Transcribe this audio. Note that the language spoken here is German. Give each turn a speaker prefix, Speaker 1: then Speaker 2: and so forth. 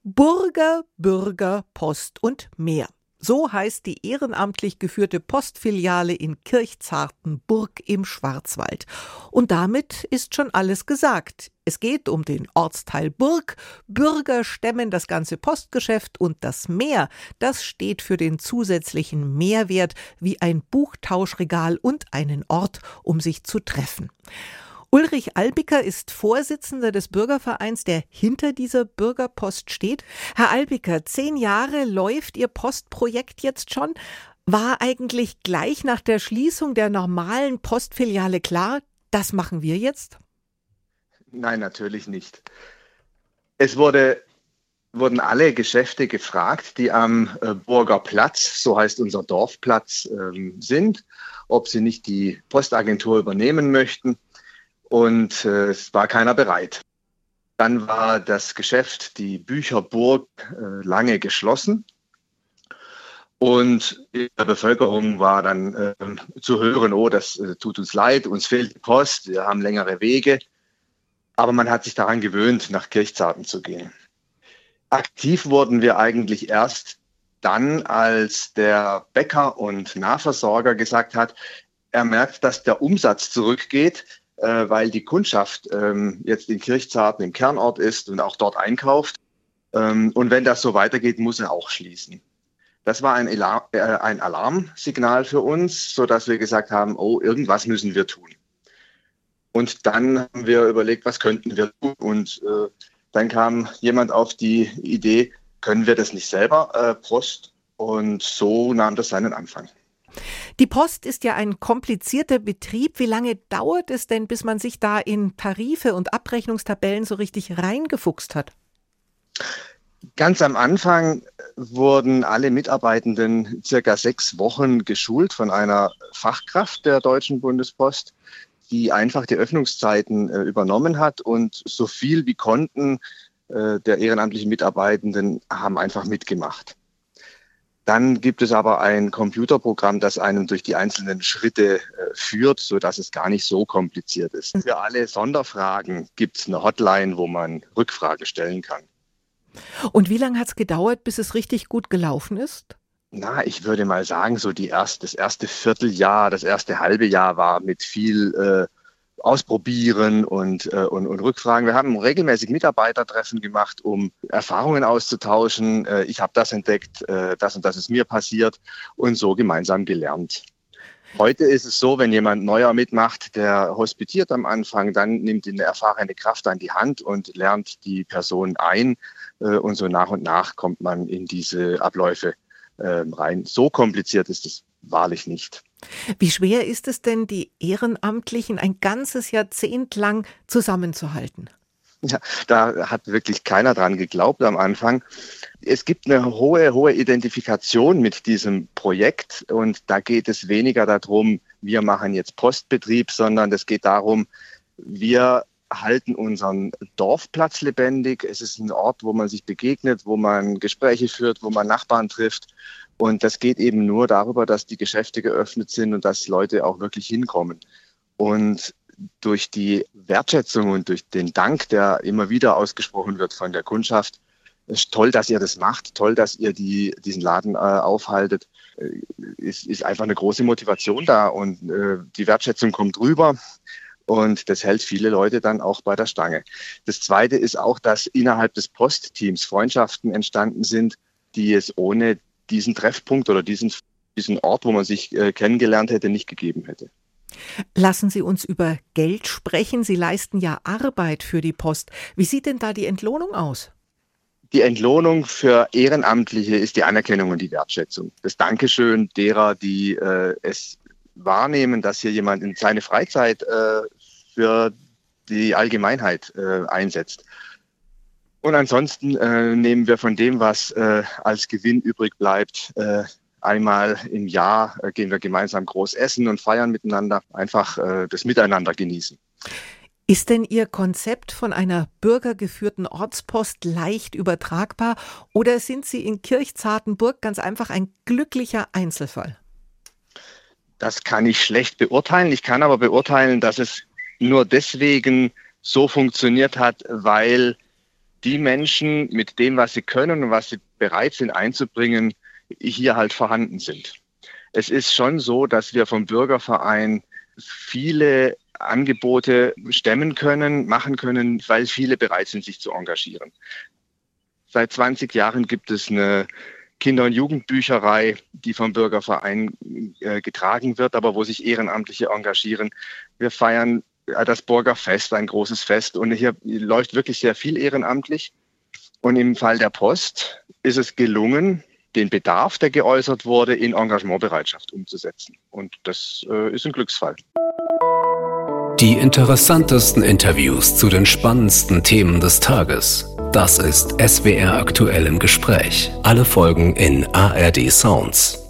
Speaker 1: Burger, Bürger, Post und mehr. So heißt die ehrenamtlich geführte Postfiliale in Kirchzartenburg im Schwarzwald. Und damit ist schon alles gesagt. Es geht um den Ortsteil Burg, Bürger stemmen das ganze Postgeschäft und das Mehr, das steht für den zusätzlichen Mehrwert wie ein Buchtauschregal und einen Ort, um sich zu treffen. Ulrich Albiker ist Vorsitzender des Bürgervereins, der hinter dieser Bürgerpost steht. Herr Albiker, 10 Jahre läuft Ihr Postprojekt jetzt schon. War eigentlich gleich nach der Schließung der normalen Postfiliale klar, das machen wir jetzt?
Speaker 2: Nein, natürlich nicht. Es wurden alle Geschäfte gefragt, die am Burger Platz, so heißt unser Dorfplatz, sind, ob sie nicht die Postagentur übernehmen möchten. Und es war keiner bereit. Dann war das Geschäft, die Bücherburg, lange geschlossen. Und in der Bevölkerung war dann zu hören, oh, das tut uns leid, uns fehlt die Post, wir haben längere Wege. Aber man hat sich daran gewöhnt, nach Kirchzarten zu gehen. Aktiv wurden wir eigentlich erst dann, als der Bäcker und Nahversorger gesagt hat, er merkt, dass der Umsatz zurückgeht, weil die Kundschaft jetzt in Kirchzarten im Kernort ist und auch dort einkauft. Und wenn das so weitergeht, muss er auch schließen. Das war ein Alarmsignal für uns, sodass wir gesagt haben, oh, irgendwas müssen wir tun. Und dann haben wir überlegt, was könnten wir tun? Und dann kam jemand auf die Idee, können wir das nicht selber, Post? Und so nahm das seinen Anfang.
Speaker 1: Die Post ist ja ein komplizierter Betrieb. Wie lange dauert es denn, bis man sich da in Tarife und Abrechnungstabellen so richtig reingefuchst hat?
Speaker 2: Ganz am Anfang wurden alle Mitarbeitenden circa 6 Wochen geschult von einer Fachkraft der Deutschen Bundespost, die einfach die Öffnungszeiten übernommen hat und so viel wie konnten der ehrenamtlichen Mitarbeitenden haben einfach mitgemacht. Dann gibt es aber ein Computerprogramm, das einem durch die einzelnen Schritte führt, sodass es gar nicht so kompliziert ist. Für alle Sonderfragen gibt es eine Hotline, wo man Rückfrage stellen kann.
Speaker 1: Und wie lange hat es gedauert, bis es richtig gut gelaufen ist?
Speaker 2: Ich würde mal sagen, so das erste Vierteljahr, das erste halbe Jahr war mit viel Ausprobieren und Rückfragen. Wir haben regelmäßig Mitarbeitertreffen gemacht, um Erfahrungen auszutauschen. Ich habe das entdeckt, das und das ist mir passiert und so gemeinsam gelernt. Heute ist es so, wenn jemand neuer mitmacht, der hospitiert am Anfang, dann nimmt ihn eine erfahrene Kraft an die Hand und lernt die Person ein und so nach und nach kommt man in diese Abläufe rein. So kompliziert ist es wahrlich nicht.
Speaker 1: Wie schwer ist es denn, die Ehrenamtlichen ein ganzes Jahrzehnt lang zusammenzuhalten?
Speaker 2: Ja, da hat wirklich keiner dran geglaubt am Anfang. Es gibt eine hohe Identifikation mit diesem Projekt und da geht es weniger darum, wir machen jetzt Postbetrieb, sondern es geht darum, wir halten unseren Dorfplatz lebendig. Es ist ein Ort, wo man sich begegnet, wo man Gespräche führt, wo man Nachbarn trifft. Und das geht eben nur darüber, dass die Geschäfte geöffnet sind und dass Leute auch wirklich hinkommen. Und durch die Wertschätzung und durch den Dank, der immer wieder ausgesprochen wird von der Kundschaft, ist toll, dass ihr das macht, toll, dass ihr diesen Laden aufhaltet, ist einfach eine große Motivation da und die Wertschätzung kommt rüber. Und das hält viele Leute dann auch bei der Stange. Das Zweite ist auch, dass innerhalb des Postteams Freundschaften entstanden sind, die es ohne diesen Treffpunkt oder diesen Ort, wo man sich kennengelernt hätte, nicht gegeben hätte.
Speaker 1: Lassen Sie uns über Geld sprechen. Sie leisten ja Arbeit für die Post. Wie sieht denn da die Entlohnung aus?
Speaker 2: Die Entlohnung für Ehrenamtliche ist die Anerkennung und die Wertschätzung. Das Dankeschön derer, die es wahrnehmen, dass hier jemand in seine Freizeit für die Allgemeinheit einsetzt. Und ansonsten nehmen wir von dem, was als Gewinn übrig bleibt, einmal im Jahr gehen wir gemeinsam groß essen und feiern miteinander, einfach das Miteinander genießen.
Speaker 1: Ist denn Ihr Konzept von einer bürgergeführten Ortspost leicht übertragbar oder sind Sie in Kirchzartenburg ganz einfach ein glücklicher Einzelfall?
Speaker 2: Das kann ich schlecht beurteilen. Ich kann aber beurteilen, dass es nur deswegen so funktioniert hat, weil die Menschen mit dem, was sie können und was sie bereit sind einzubringen, hier halt vorhanden sind. Es ist schon so, dass wir vom Bürgerverein viele Angebote stemmen können, machen können, weil viele bereit sind, sich zu engagieren. Seit 20 Jahren gibt es eine Kinder- und Jugendbücherei, die vom Bürgerverein getragen wird, aber wo sich Ehrenamtliche engagieren. Wir feiern das Burgerfest, ein großes Fest, und hier läuft wirklich sehr viel ehrenamtlich. Und im Fall der Post ist es gelungen, den Bedarf, der geäußert wurde, in Engagementbereitschaft umzusetzen. Und das ist ein Glücksfall.
Speaker 3: Die interessantesten Interviews zu den spannendsten Themen des Tages. Das ist SWR aktuell im Gespräch. Alle Folgen in ARD Sounds.